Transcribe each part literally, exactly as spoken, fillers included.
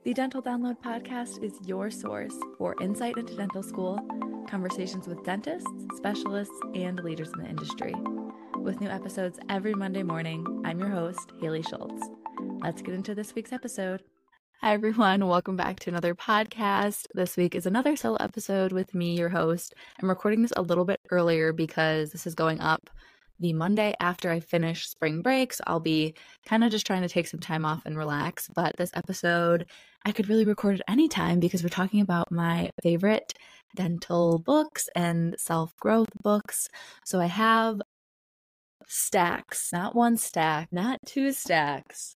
The Dental Download Podcast is your source for insight into dental school, conversations with dentists, specialists, and leaders in the industry. With new episodes every Monday morning, I'm your host, Haley Schultz. Let's get into this week's episode. Hi, everyone. Welcome back to another podcast. This week is another solo episode with me, your host. I'm recording this a little bit earlier because this is going up the Monday after I finish spring break. So I'll be kind of just trying to take some time off and relax. But this episode, I could really record at any time because we're talking about my favorite dental books and self-growth books. So I have stacks, not one stack, not two stacks,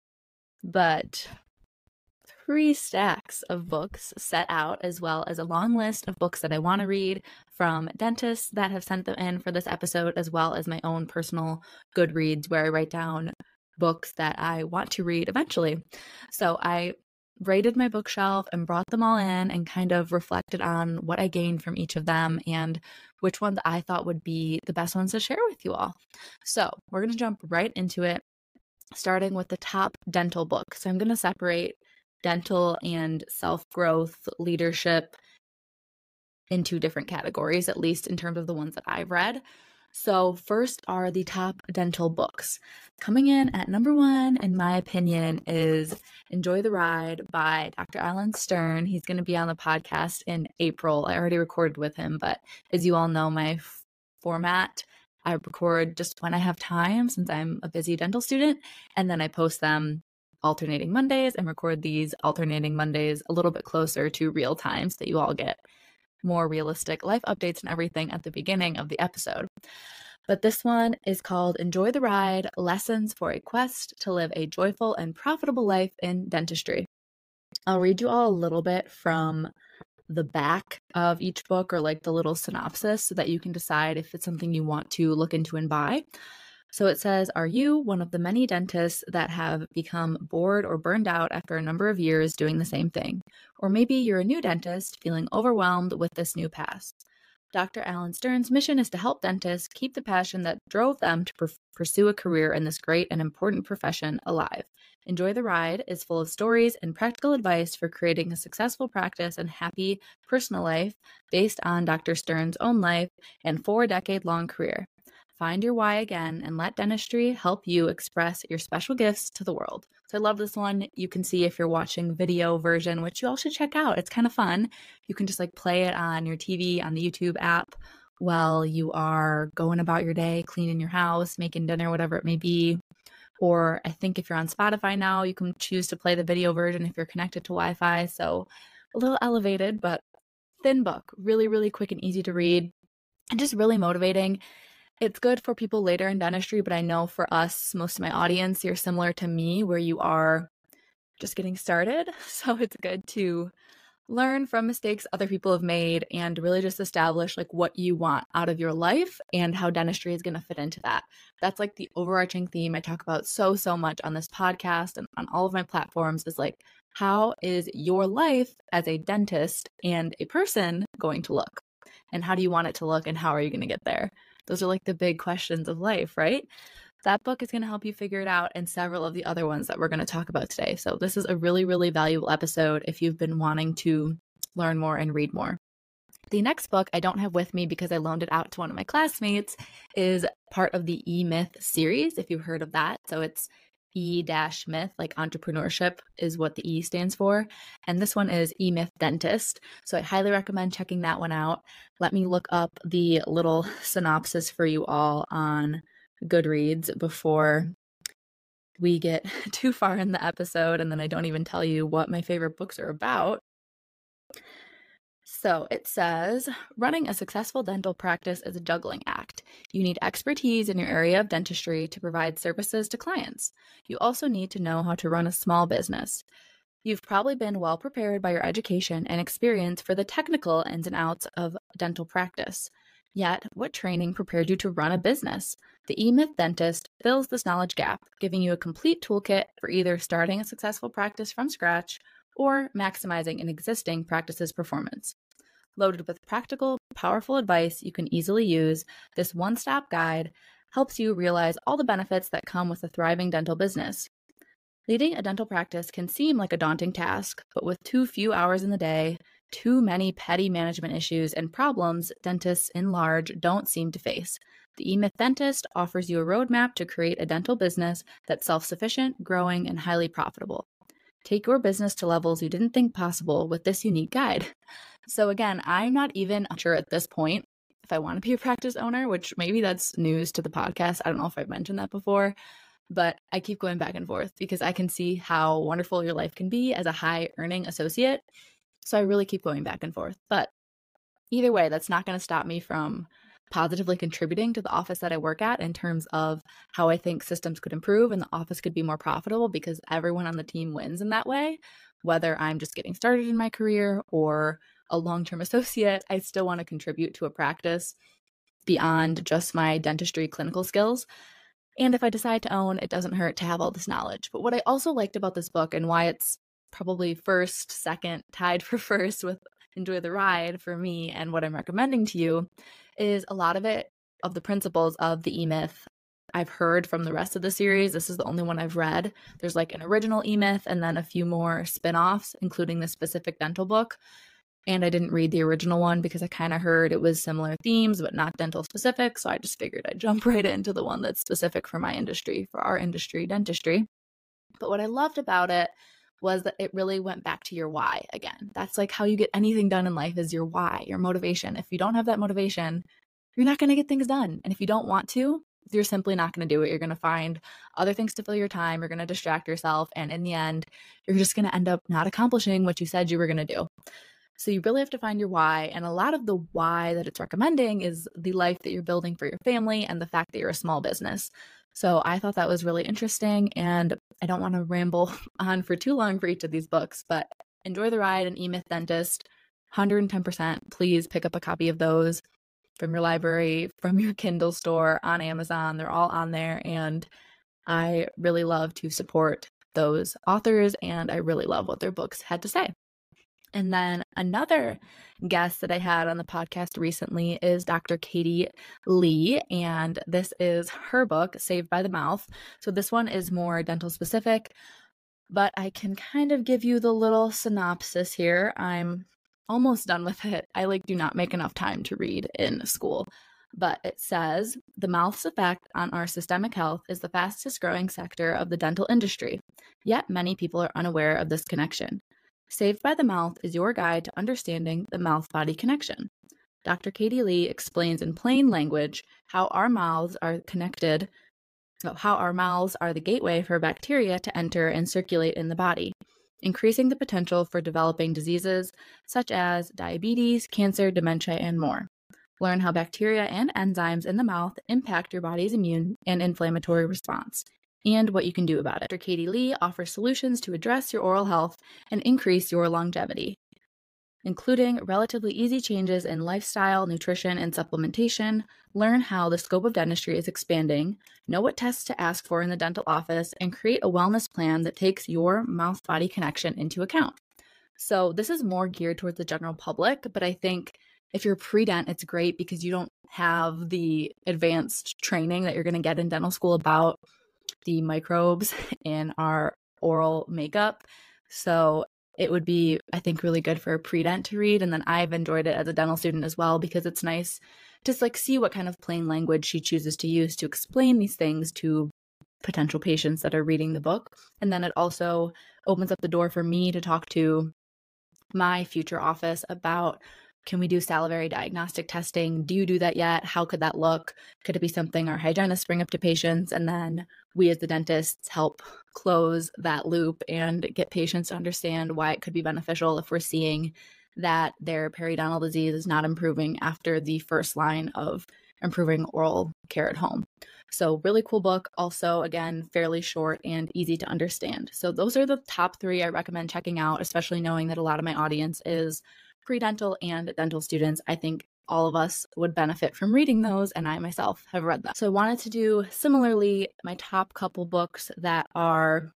but three stacks of books set out, as well as a long list of books that I want to read from dentists that have sent them in for this episode, as well as my own personal Goodreads where I write down books that I want to read eventually. So I rated my bookshelf and brought them all in and kind of reflected on what I gained from each of them and which ones I thought would be the best ones to share with you all. So we're going to jump right into it, starting with the top dental book. So I'm going to separate dental and self-growth leadership in two different categories, at least in terms of the ones that I've read. So first are the top dental books. Coming in at number one, in my opinion, is Enjoy the Ride by Doctor Alan Stern. He's going to be on the podcast in April. I already recorded with him, but as you all know, my f- format, I record just when I have time since I'm a busy dental student, and then I post them alternating Mondays and record these alternating Mondays a little bit closer to real time so that you all get more realistic life updates and everything at the beginning of the episode. But this one is called Enjoy the Ride, Lessons for a Quest to Live a Joyful and Profitable Life in Dentistry. I'll read you all a little bit from the back of each book, or like the little synopsis, so that you can decide if it's something you want to look into and buy. So it says, are you one of the many dentists that have become bored or burned out after a number of years doing the same thing? Or maybe you're a new dentist feeling overwhelmed with this new path. Doctor Alan Stern's mission is to help dentists keep the passion that drove them to pr- pursue a career in this great and important profession alive. Enjoy the Ride is full of stories and practical advice for creating a successful practice and happy personal life based on Doctor Stern's own life and four-decade-long career. Find your why again and let dentistry help you express your special gifts to the world. So I love this one. You can see if you're watching video version, which you all should check out. It's kind of fun. You can just like play it on your T V, on the YouTube app while you are going about your day, cleaning your house, making dinner, whatever it may be. Or I think if you're on Spotify now, you can choose to play the video version if you're connected to Wi-Fi. So a little elevated, but thin book. Really, really quick and easy to read and just really motivating. It's good for people later in dentistry, but I know for us, most of my audience, you're similar to me where you are just getting started. So it's good to learn from mistakes other people have made and really just establish like what you want out of your life and how dentistry is going to fit into that. That's like the overarching theme I talk about so, so much on this podcast and on all of my platforms is like, how is your life as a dentist and a person going to look? And how do you want it to look and how are you going to get there? Those are like the big questions of life, right? That book is going to help you figure it out, and several of the other ones that we're going to talk about today. So this is a really, really valuable episode if you've been wanting to learn more and read more. The next book I don't have with me because I loaned it out to one of my classmates is part of the E-Myth series, if you've heard of that. So it's E-Myth, like entrepreneurship is what the E stands for. And this one is E-Myth Dentist. So I highly recommend checking that one out. Let me look up the little synopsis for you all on Goodreads before we get too far in the episode and then I don't even tell you what my favorite books are about. So it says, running a successful dental practice is a juggling act. You need expertise in your area of dentistry to provide services to clients. You also need to know how to run a small business. You've probably been well prepared by your education and experience for the technical ins and outs of dental practice. Yet, what training prepared you to run a business? The E-Myth Dentist fills this knowledge gap, giving you a complete toolkit for either starting a successful practice from scratch or maximizing an existing practice's performance. Loaded with practical, powerful advice you can easily use, this one-stop guide helps you realize all the benefits that come with a thriving dental business. Leading a dental practice can seem like a daunting task, but with too few hours in the day, too many petty management issues and problems dentists in large don't seem to face, the eMyth Dentist offers you a roadmap to create a dental business that's self-sufficient, growing, and highly profitable. Take your business to levels you didn't think possible with this unique guide. So again, I'm not even sure at this point if I want to be a practice owner, which maybe that's news to the podcast. I don't know if I've mentioned that before, but I keep going back and forth because I can see how wonderful your life can be as a high earning associate. So I really keep going back and forth. But either way, that's not going to stop me from positively contributing to the office that I work at in terms of how I think systems could improve and the office could be more profitable, because everyone on the team wins in that way. Whether I'm just getting started in my career or a long-term associate, I still want to contribute to a practice beyond just my dentistry clinical skills. And if I decide to own, it doesn't hurt to have all this knowledge. But what I also liked about this book, and why it's probably first, second, tied for first with Enjoy the Ride for me and what I'm recommending to you, is a lot of it, of the principles of the eMyth, I've heard from the rest of the series. This is the only one I've read. There's like an original eMyth and then a few more spin-offs, including the specific dental book. And I didn't read the original one because I kind of heard it was similar themes, but not dental specific. So I just figured I'd jump right into the one that's specific for my industry, for our industry, dentistry. But what I loved about it was that it really went back to your why again. That's like how you get anything done in life, is your why, your motivation. If you don't have that motivation, you're not going to get things done. And if you don't want to, you're simply not going to do it. You're going to find other things to fill your time. You're going to distract yourself. And in the end, you're just going to end up not accomplishing what you said you were going to do. So you really have to find your why. And a lot of the why that it's recommending is the life that you're building for your family and the fact that you're a small business. So I thought that was really interesting, and I don't want to ramble on for too long for each of these books, but Enjoy the Ride and eMyth Dentist, one hundred ten percent. Please pick up a copy of those from your library, from your Kindle store, on Amazon. They're all on there, and I really love to support those authors, and I really love what their books had to say. And then another guest that I had on the podcast recently is Doctor Katie Lee, and this is her book, Saved by the Mouth. So this one is more dental specific, but I can kind of give you the little synopsis here. I'm almost done with it. I like do not make enough time to read in school. But it says, the mouth's effect on our systemic health is the fastest growing sector of the dental industry, yet many people are unaware of this connection. Saved by the Mouth is your guide to understanding the mouth-body connection. Doctor Katie Lee explains in plain language how our mouths are connected, how our mouths are the gateway for bacteria to enter and circulate in the body, increasing the potential for developing diseases such as diabetes, cancer, dementia, and more. Learn how bacteria and enzymes in the mouth impact your body's immune and inflammatory response, and what you can do about it. Doctor Katie Lee offers solutions to address your oral health and increase your longevity, including relatively easy changes in lifestyle, nutrition, and supplementation. Learn how the scope of dentistry is expanding, know what tests to ask for in the dental office, and create a wellness plan that takes your mouth-body connection into account. So this is more geared towards the general public, but I think if you're pre-dent, it's great because you don't have the advanced training that you're going to get in dental school about the microbes in our oral makeup. So it would be, I think, really good for a pre-dent to read. And then I've enjoyed it as a dental student as well, because it's nice to like see what kind of plain language she chooses to use to explain these things to potential patients that are reading the book. And then it also opens up the door for me to talk to my future office about, can we do salivary diagnostic testing? Do you do that yet? How could that look? Could it be something our hygienists bring up to patients? And then we as the dentists help close that loop and get patients to understand why it could be beneficial if we're seeing that their periodontal disease is not improving after the first line of improving oral care at home. So really cool book. Also, again, fairly short and easy to understand. So those are the top three I recommend checking out, especially knowing that a lot of my audience is pre-dental and dental students. I think all of us would benefit from reading those, and I myself have read them. So I wanted to do similarly my top couple books that are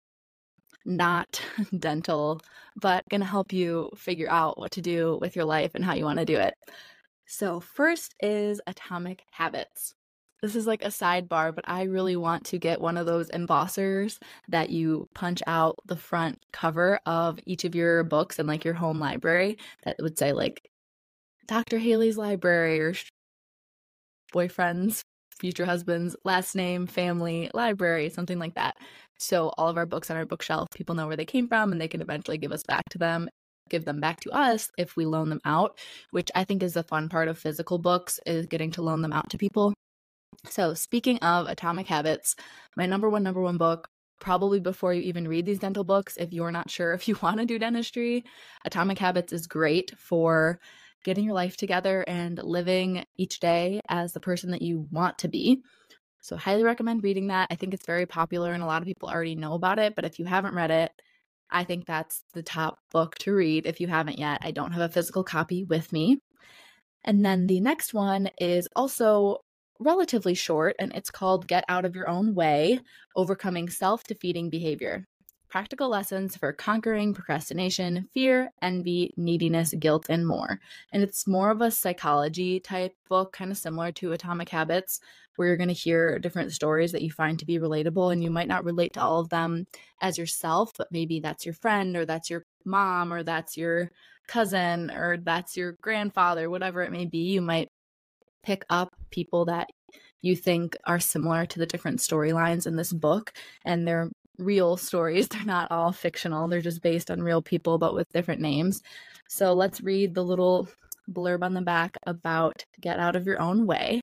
not dental, but going to help you figure out what to do with your life and how you want to do it. So first is Atomic Habits. this is like a sidebar, but I really want to get one of those embossers that you punch out the front cover of each of your books in like your home library that would say like Doctor Haley's library or boyfriend's, future husband's last name, family, library, something like that. So all of our books on our bookshelf, people know where they came from and they can eventually give us back to them, give them back to us if we loan them out, which I think is the fun part of physical books, is getting to loan them out to people. So speaking of Atomic Habits, my number one, number one book, probably before you even read these dental books, if you're not sure if you want to do dentistry, Atomic Habits is great for getting your life together and living each day as the person that you want to be. So highly recommend reading that. I think it's very popular and a lot of people already know about it, but if you haven't read it, I think that's the top book to read if you haven't yet. I don't have a physical copy with me. And then the next one is also relatively short, and it's called Get Out of Your Own Way, Overcoming Self-Defeating Behavior. Practical lessons for conquering procrastination, fear, envy, neediness, guilt, and more. And it's more of a psychology type book, kind of similar to Atomic Habits, where you're going to hear different stories that you find to be relatable, and you might not relate to all of them as yourself, but maybe that's your friend, or that's your mom, or that's your cousin, or that's your grandfather, whatever it may be. You might pick up people that you think are similar to the different storylines in this book, and they're real stories. They're not all fictional. They're just based on real people, but with different names. So let's read the little blurb on the back about Get Out of Your Own Way.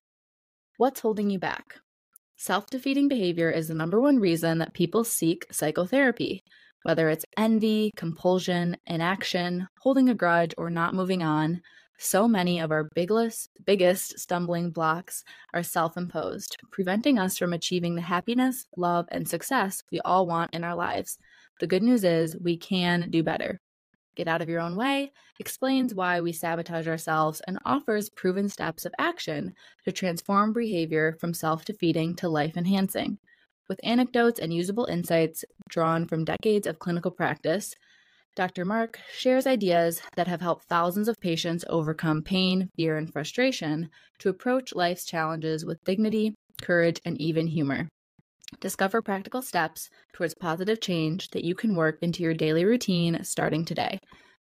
What's holding you back? Self-defeating behavior is the number one reason that people seek psychotherapy. Whether it's envy, compulsion, inaction, holding a grudge, or not moving on, so many of our biggest, biggest stumbling blocks are self-imposed, preventing us from achieving the happiness, love, and success we all want in our lives. The good news is we can do better. Get Out of Your Own Way explains why we sabotage ourselves and offers proven steps of action to transform behavior from self-defeating to life-enhancing. With anecdotes and usable insights drawn from decades of clinical practice, Doctor Mark shares ideas that have helped thousands of patients overcome pain, fear, and frustration to approach life's challenges with dignity, courage, and even humor. Discover practical steps towards positive change that you can work into your daily routine starting today.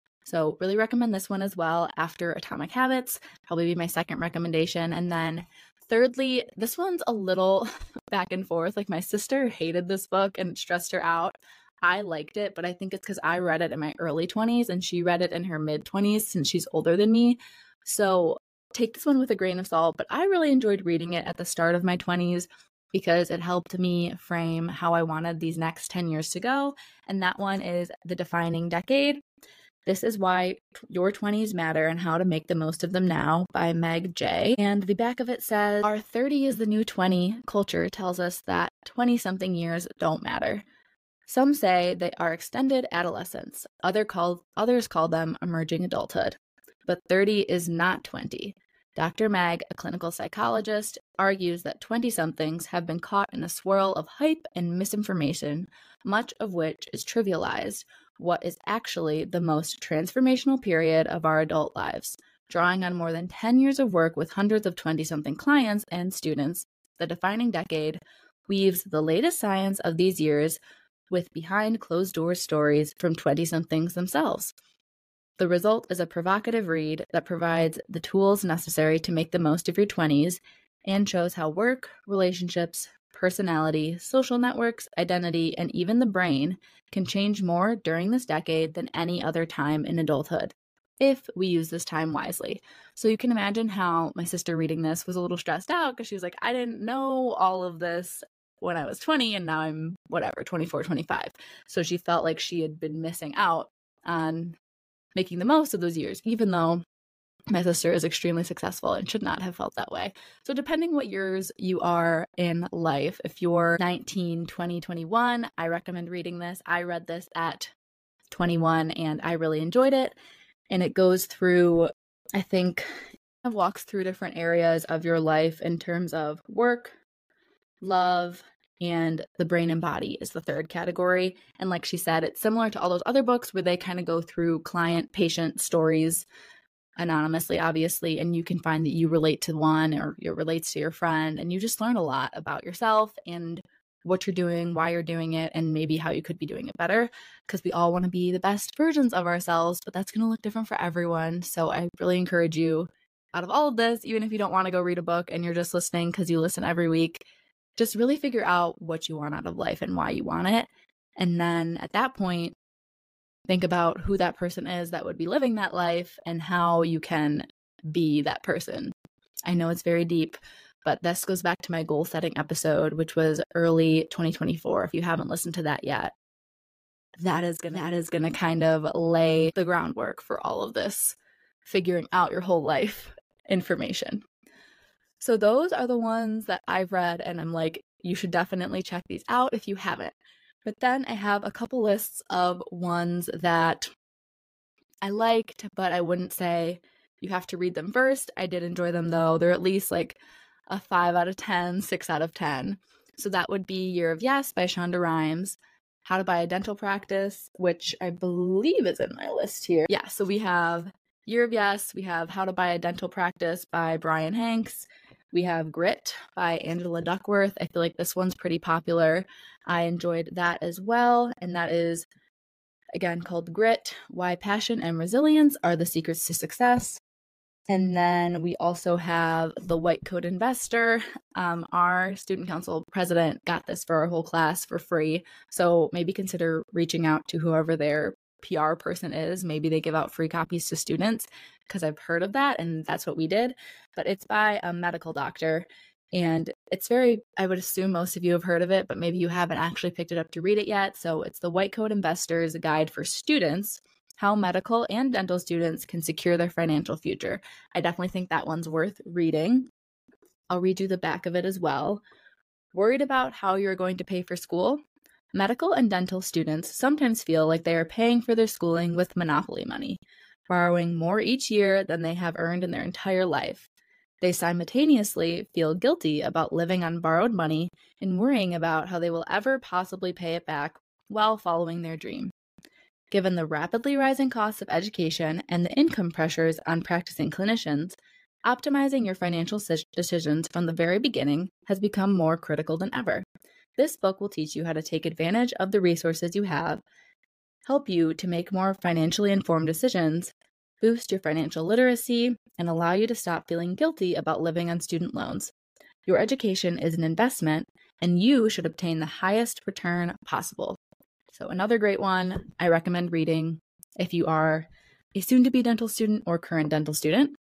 So really recommend this one as well after Atomic Habits, probably be my second recommendation. And then thirdly, this one's a little back and forth. Like my sister hated this book and it stressed her out. I liked it, but I think it's because I read it in my early twenties and she read it in her mid twenties since she's older than me. So take this one with a grain of salt, but I really enjoyed reading it at the start of my twenties because it helped me frame how I wanted these next ten years to go. And that one is The Defining Decade. This is Why Your twenties Matter and How to Make the Most of Them Now by Meg Jay. And the back of it says, our thirty is the new twenty culture tells us that twenty-something years don't matter. Some say they are extended adolescence. Other call, others call them emerging adulthood. But thirty is not twenty. Doctor Meg, a clinical psychologist, argues that twenty-somethings have been caught in a swirl of hype and misinformation, much of which is trivialized, what is actually the most transformational period of our adult lives. Drawing on more than ten years of work with hundreds of twenty-something clients and students, The Defining Decade weaves the latest science of these years with behind-closed-door stories from twenty-somethings themselves. The result is a provocative read that provides the tools necessary to make the most of your twenties and shows how work, relationships, personality, social networks, identity, and even the brain can change more during this decade than any other time in adulthood, if we use this time wisely. So you can imagine how my sister reading this was a little stressed out because she was like, I didn't know all of this when I was twenty and now I'm whatever, twenty-four, twenty-five. So she felt like she had been missing out on making the most of those years, even though my sister is extremely successful and should not have felt that way. So depending what years you are in life, if you're nineteen, twenty, twenty-one, I recommend reading this. I read this at twenty-one and I really enjoyed it. And it goes through, I think, it walks through different areas of your life in terms of work, love, and the brain and body is the third category. And like she said, it's similar to all those other books where they kind of go through client-patient stories anonymously, obviously, and you can find that you relate to one or it relates to your friend, and you just learn a lot about yourself and what you're doing, why you're doing it, and maybe how you could be doing it better, because we all want to be the best versions of ourselves, but that's going to look different for everyone. So I really encourage you, out of all of this, even if you don't want to go read a book and you're just listening because you listen every week, just really figure out what you want out of life and why you want it. And then at that point, think about who that person is that would be living that life and how you can be that person. I know it's very deep, but this goes back to my goal setting episode, which was early twenty twenty-four. If you haven't listened to that yet, that is gonna that is gonna kind of lay the groundwork for all of this, figuring out your whole life information. So those are the ones that I've read, and I'm like, you should definitely check these out if you haven't. But then I have a couple lists of ones that I liked, but I wouldn't say you have to read them first. I did enjoy them though. They're at least like a five out of ten, six out of ten. So that would be Year of Yes by Shonda Rhimes, How to Buy a Dental Practice, which I believe is in my list here. Yeah, so we have Year of Yes, we have How to Buy a Dental Practice by Brian Hanks, we have Grit by Angela Duckworth. I feel like this one's pretty popular. I enjoyed that as well, and that is, again, called Grit, Why Passion and Resilience Are the Secrets to Success. And then we also have The White Coat Investor. Um, our student council president got this for our whole class for free. So maybe consider reaching out to whoever their P R person is. Maybe they give out free copies to students, because I've heard of that, and that's what we did. But it's by a medical doctor, and it's very, I would assume most of you have heard of it, but maybe you haven't actually picked it up to read it yet. So it's The White Coat Investor's Guide for Students, How Medical and Dental Students Can Secure Their Financial Future. I definitely think that one's worth reading. I'll read you the back of it as well. Worried about how you're going to pay for school? Medical and dental students sometimes feel like they are paying for their schooling with monopoly money, borrowing more each year than they have earned in their entire life. They simultaneously feel guilty about living on borrowed money and worrying about how they will ever possibly pay it back while following their dream. Given the rapidly rising costs of education and the income pressures on practicing clinicians, optimizing your financial decisions from the very beginning has become more critical than ever. This book will teach you how to take advantage of the resources you have, help you to make more financially informed decisions, boost your financial literacy, and allow you to stop feeling guilty about living on student loans. Your education is an investment, and you should obtain the highest return possible. So another great one I recommend reading if you are a soon-to-be dental student or current dental student.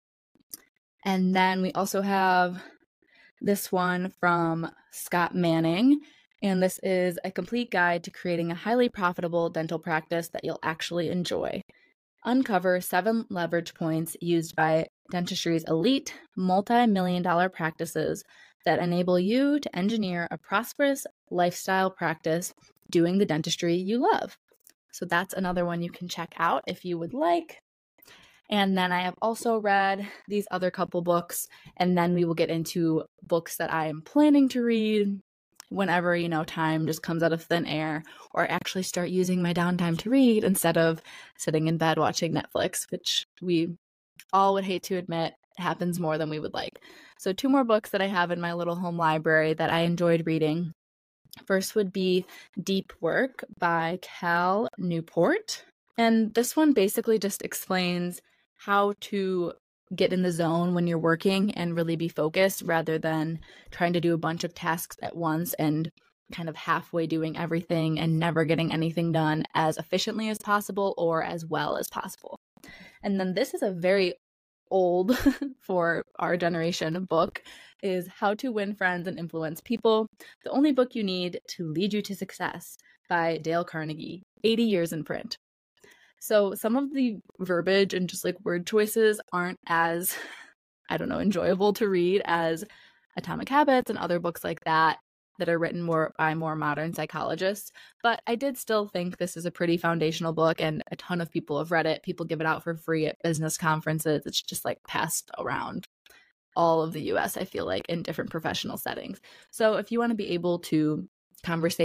And then we also have this one from Scott Manning, and this is a complete guide to creating a highly profitable dental practice that you'll actually enjoy. Uncover seven leverage points used by dentistry's elite, multi-million dollar practices that enable you to engineer a prosperous lifestyle practice doing the dentistry you love. So that's another one you can check out if you would like. And then I have also read these other couple books, and then we will get into books that I am planning to read whenever, you know, time just comes out of thin air, or actually start using my downtime to read instead of sitting in bed watching Netflix, which we all would hate to admit happens more than we would like. So two more books that I have in my little home library that I enjoyed reading. First would be Deep Work by Cal Newport. And this one basically just explains how to get in the zone when you're working and really be focused rather than trying to do a bunch of tasks at once and kind of halfway doing everything and never getting anything done as efficiently as possible or as well as possible. And then this is a very old for our generation book, is How to Win Friends and Influence People, The Only Book You Need to Lead You to Success by Dale Carnegie, eighty years in print. So some of the verbiage and just like word choices aren't as, I don't know, enjoyable to read as Atomic Habits and other books like that that are written more by more modern psychologists. But I did still think this is a pretty foundational book, and a ton of people have read it. People give it out for free at business conferences. It's just like passed around all of the U S, I feel like, in different professional settings. So if you want to be able to conversate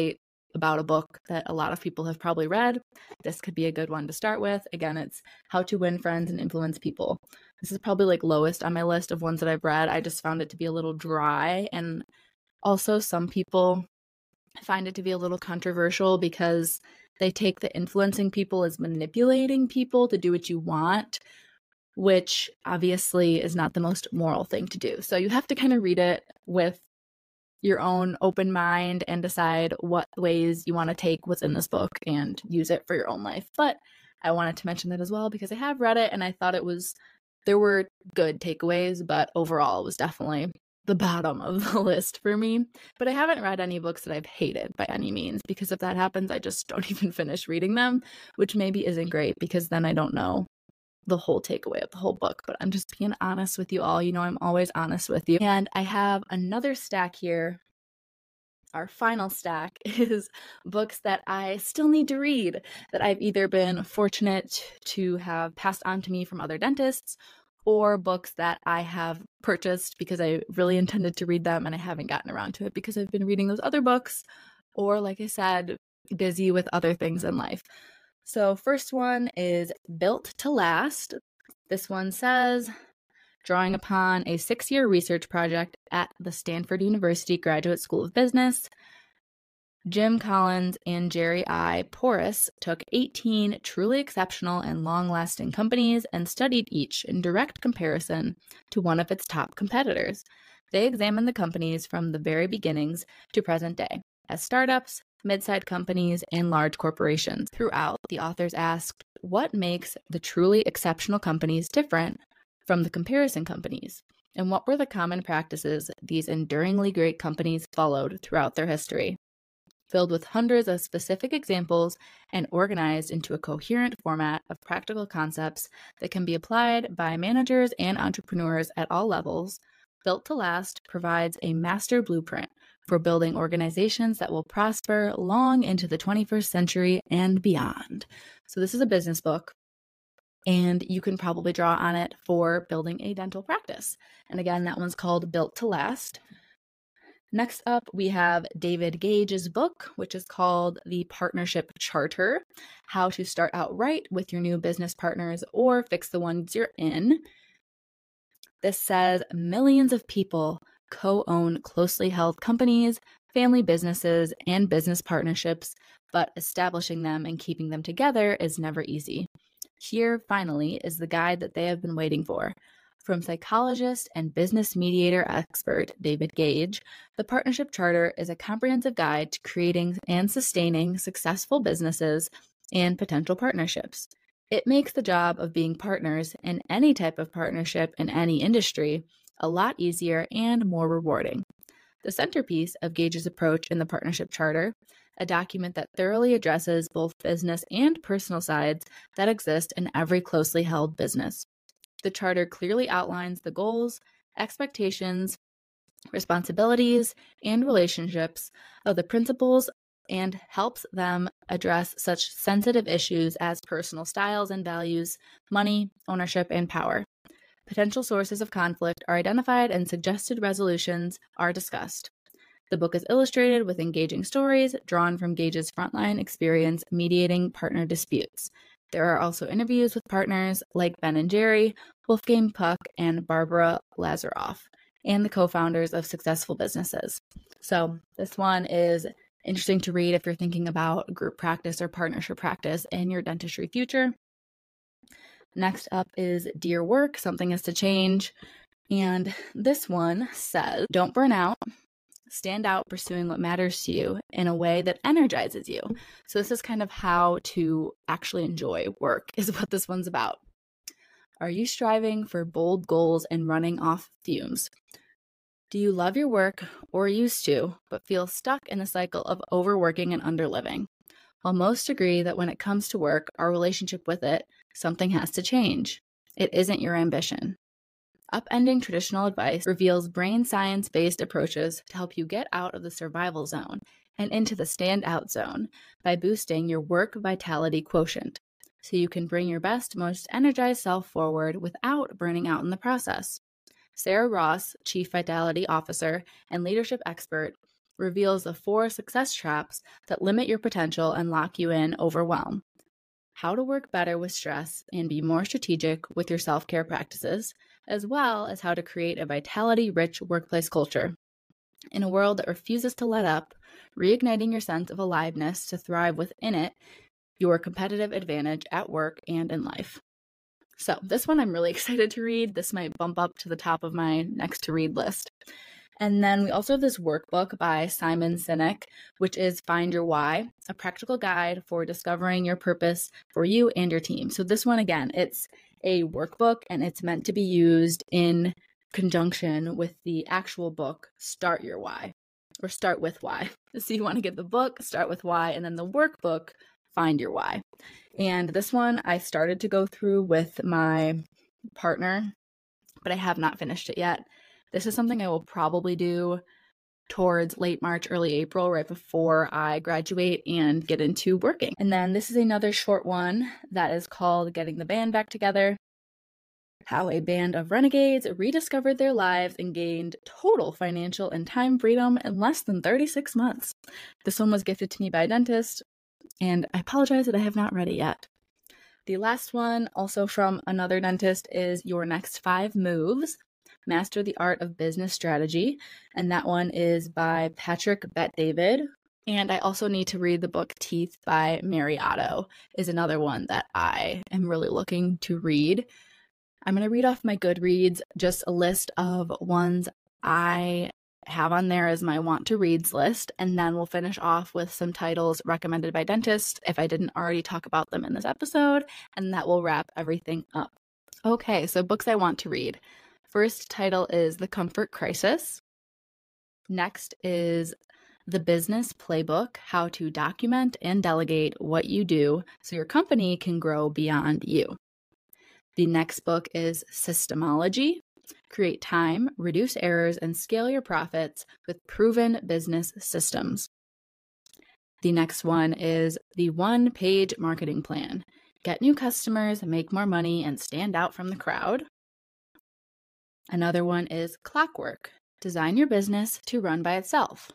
about a book that a lot of people have probably read, this could be a good one to start with. Again, it's How to Win Friends and Influence People. This is probably like lowest on my list of ones that I've read. I just found it to be a little dry, and also some people find it to be a little controversial because they take the influencing people as manipulating people to do what you want, which obviously is not the most moral thing to do. So you have to kind of read it with your own open mind and decide what ways you want to take what's in this book and use it for your own life. But I wanted to mention that as well because I have read it and I thought it was, there were good takeaways, but overall it was definitely the bottom of the list for me. But I haven't read any books that I've hated by any means, because if that happens, I just don't even finish reading them, which maybe isn't great because then I don't know the whole takeaway of the whole book. But I'm just being honest with you all. You know, I'm always honest with you. And I have another stack here. Our final stack is books that I still need to read, that I've either been fortunate to have passed on to me from other dentists, or books that I have purchased because I really intended to read them and I haven't gotten around to it because I've been reading those other books, or like I said, busy with other things in life. So first one is Built to Last. This one says, drawing upon a six-year research project at the Stanford University Graduate School of Business, Jim Collins and Jerry I. Porras took eighteen truly exceptional and long-lasting companies and studied each in direct comparison to one of its top competitors. They examined the companies from the very beginnings to present day, as startups, mid-sized companies, and large corporations. Throughout, the authors asked, what makes the truly exceptional companies different from the comparison companies? And what were the common practices these enduringly great companies followed throughout their history? Filled with hundreds of specific examples and organized into a coherent format of practical concepts that can be applied by managers and entrepreneurs at all levels, Built to Last provides a master blueprint for building organizations that will prosper long into the twenty-first century and beyond. So this is a business book, and you can probably draw on it for building a dental practice. And again, that one's called Built to Last. Next up, we have David Gage's book, which is called The Partnership Charter, How to Start Out Right with Your New Business Partners or Fix the Ones You're In. This says millions of people co-own closely held companies, family businesses, and business partnerships, but establishing them and keeping them together is never easy. Here, finally, is the guide that they have been waiting for. From psychologist and business mediator expert David Gage, the Partnership Charter is a comprehensive guide to creating and sustaining successful businesses and potential partnerships. It makes the job of being partners in any type of partnership in any industry a lot easier and more rewarding. The centerpiece of Gage's approach in the Partnership Charter, a document that thoroughly addresses both business and personal sides that exist in every closely held business. The charter clearly outlines the goals, expectations, responsibilities, and relationships of the principals and helps them address such sensitive issues as personal styles and values, money, ownership, and power. Potential sources of conflict are identified and suggested resolutions are discussed. The book is illustrated with engaging stories drawn from Gage's frontline experience mediating partner disputes. There are also interviews with partners like Ben and Jerry, Wolfgang Puck, and Barbara Lazaroff, and the co-founders of successful businesses. So this one is interesting to read if you're thinking about group practice or partnership practice in your dentistry future. Next up is Dear Work, Something Has to Change. And this one says, don't burn out. Stand out pursuing what matters to you in a way that energizes you. So this is kind of how to actually enjoy work is what this one's about. Are you striving for bold goals and running off fumes? Do you love your work or used to, but feel stuck in the cycle of overworking and underliving? While most agree that when it comes to work, our relationship with it, something has to change. It isn't your ambition. Upending traditional advice reveals brain science-based approaches to help you get out of the survival zone and into the stand-out zone by boosting your work vitality quotient, so you can bring your best, most energized self forward without burning out in the process. Sarah Ross, Chief Vitality Officer and leadership expert, reveals the four success traps that limit your potential and lock you in overwhelm. How to work better with stress and be more strategic with your self-care practices, as well as how to create a vitality-rich workplace culture. In a world that refuses to let up, reigniting your sense of aliveness to thrive within it, your competitive advantage at work and in life. So this one I'm really excited to read. This might bump up to the top of my next to read list. And then we also have this workbook by Simon Sinek, which is Find Your Why, a practical guide for discovering your purpose for you and your team. So this one, again, it's a workbook and it's meant to be used in conjunction with the actual book, Start Your Why, or Start with Why. So you want to get the book, Start with Why, and then the workbook, Find Your Why. And this one I started to go through with my partner, but I have not finished it yet. This is something I will probably do towards late March, early April, right before I graduate and get into working. And then this is another short one that is called Getting the Band Back Together: How a Band of Renegades Rediscovered Their Lives and Gained Total Financial and Time Freedom in Less Than thirty-six months. This one was gifted to me by a dentist, and I apologize that I have not read it yet. The last one, also from another dentist, is Your Next Five Moves: Master the Art of Business Strategy, and that one is by Patrick Bet-David. And I also need to read the book Teeth by Mary Otto, is another one that I am really looking to read. I'm going to read off my Goodreads, just a list of ones I have on there as my want to reads list, and then we'll finish off with some titles recommended by dentists if I didn't already talk about them in this episode, and that will wrap everything up. Okay, so books I want to read. First title is The Comfort Crisis. Next is The Business Playbook: How to Document and Delegate What You Do so your company can grow beyond you. The next book is Systemology: Create Time, Reduce Errors, and Scale Your Profits with Proven Business Systems. The next one is The One Page Marketing Plan: Get new customers, make more money, and stand out from the crowd. Another one is Clockwork: Design Your Business to Run by Itself.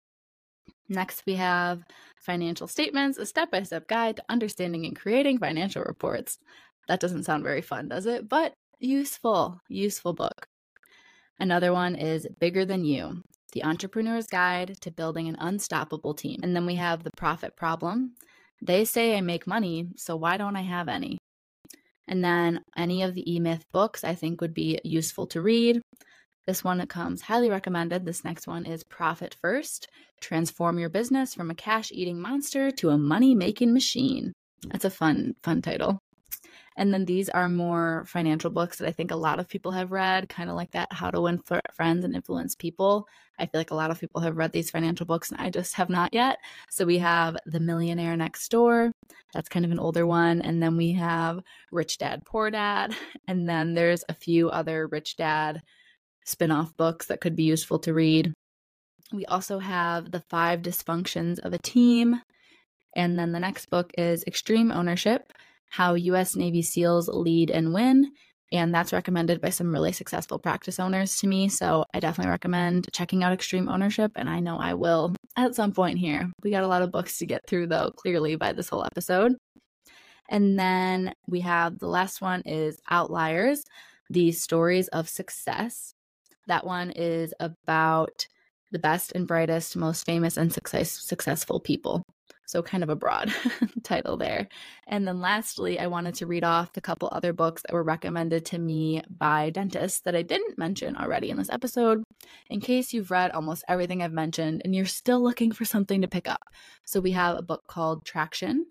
Next, we have Financial Statements: A Step-by-Step Guide to Understanding and Creating Financial Reports. That doesn't sound very fun, does it? But useful, useful book. Another one is Bigger Than You: The Entrepreneur's Guide to Building an Unstoppable Team. And then we have The Profit Problem: They Say I Make Money, so why don't I have any? And then any of the E-Myth books I think would be useful to read. This one comes highly recommended. This next one is Profit First: Transform Your Business from a Cash-Eating Monster to a Money-Making Machine. That's a fun, fun title. And then these are more financial books that I think a lot of people have read, kind of like that How to Win Friends and Influence People. I feel like a lot of people have read these financial books and I just have not yet. So we have The Millionaire Next Door. That's kind of an older one. And then we have Rich Dad, Poor Dad. And then there's a few other Rich Dad spin-off books that could be useful to read. We also have The Five Dysfunctions of a Team. And then the next book is Extreme Ownership: How U S Navy SEALs Lead and Win. And that's recommended by some really successful practice owners to me. So I definitely recommend checking out Extreme Ownership. And I know I will at some point here. We got a lot of books to get through, though, clearly by this whole episode. And then we have the last one is Outliers: The Stories of Success. That one is about the best and brightest, most famous and success, successful people. So kind of a broad title there. And then lastly, I wanted to read off a couple other books that were recommended to me by dentists that I didn't mention already in this episode, in case you've read almost everything I've mentioned and you're still looking for something to pick up. So we have a book called Traction,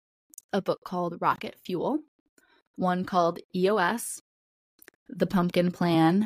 a book called Rocket Fuel, one called E O S, The Pumpkin Plan,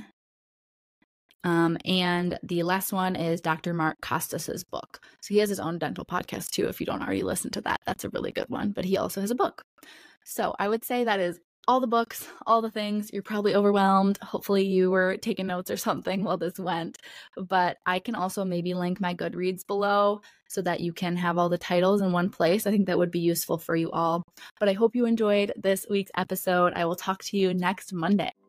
Um, and the last one is Doctor Mark Costas's book. So he has his own dental podcast too. If you don't already listen to that, that's a really good one, but he also has a book. So I would say that is all the books, all the things. You're probably overwhelmed. Hopefully you were taking notes or something while this went, but I can also maybe link my Goodreads below so that you can have all the titles in one place. I think that would be useful for you all, but I hope you enjoyed this week's episode. I will talk to you next Monday.